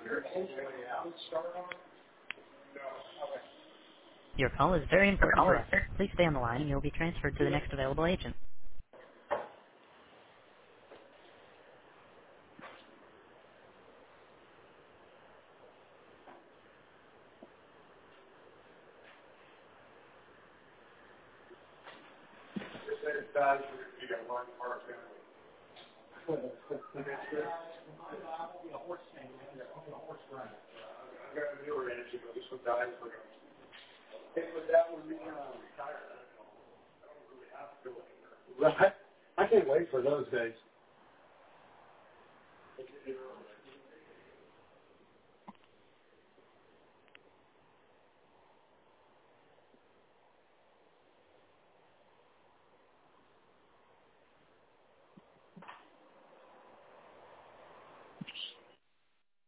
Your call is very important to us. Please stay on the line and you'll be transferred to the next available agent. Right. I can't wait for those days.